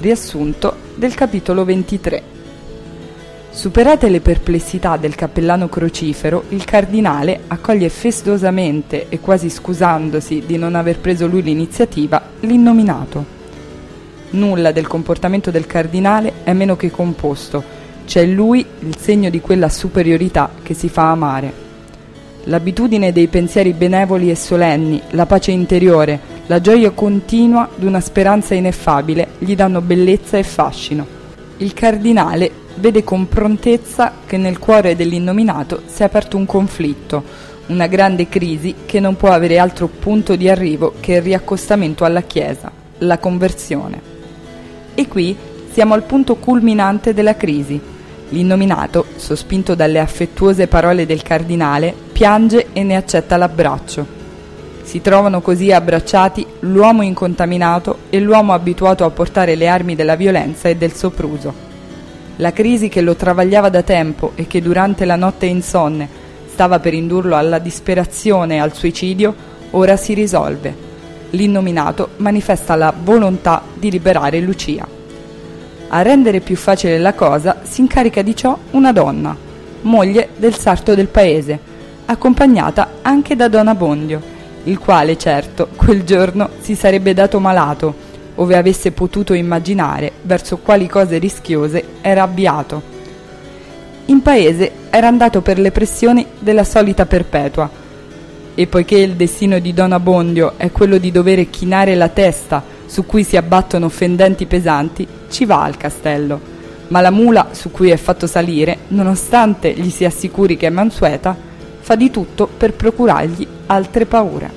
riassunto del capitolo 23. Superate le perplessità del cappellano crocifero, il cardinale accoglie festosamente e quasi scusandosi di non aver preso lui l'iniziativa, l'innominato. Nulla del comportamento del cardinale è meno che composto, c'è in lui il segno di quella superiorità che si fa amare. L'abitudine dei pensieri benevoli e solenni, la pace interiore, la gioia continua d'una speranza ineffabile gli danno bellezza e fascino. Il cardinale vede con prontezza che nel cuore dell'innominato si è aperto un conflitto, una grande crisi che non può avere altro punto di arrivo che il riaccostamento alla Chiesa, la conversione. E qui siamo al punto culminante della crisi. L'innominato, sospinto dalle affettuose parole del cardinale, piange e ne accetta l'abbraccio. Si trovano così abbracciati l'uomo incontaminato e l'uomo abituato a portare le armi della violenza e del sopruso. La crisi che lo travagliava da tempo e che durante la notte insonne stava per indurlo alla disperazione e al suicidio, ora si risolve. L'innominato manifesta la volontà di liberare Lucia. A rendere più facile la cosa si incarica di ciò una donna, moglie del sarto del paese, accompagnata anche da Don Abbondio, il quale certo quel giorno si sarebbe dato malato, ove avesse potuto immaginare verso quali cose rischiose era avviato. In paese era andato per le pressioni della solita Perpetua, e poiché il destino di Don Abbondio è quello di dovere chinare la testa su cui si abbattono fendenti pesanti, ci va al castello, ma la mula su cui è fatto salire, nonostante gli si assicuri che è mansueta, fa di tutto per procurargli altre paure.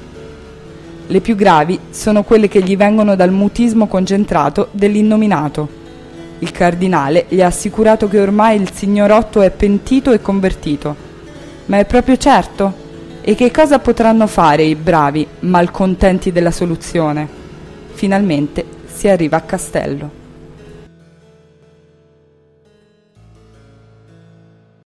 Le più gravi sono quelle che gli vengono dal mutismo concentrato dell'innominato. Il cardinale gli ha assicurato che ormai il signorotto è pentito e convertito. Ma è proprio certo? E che cosa potranno fare i bravi, malcontenti della soluzione? Finalmente si arriva a castello.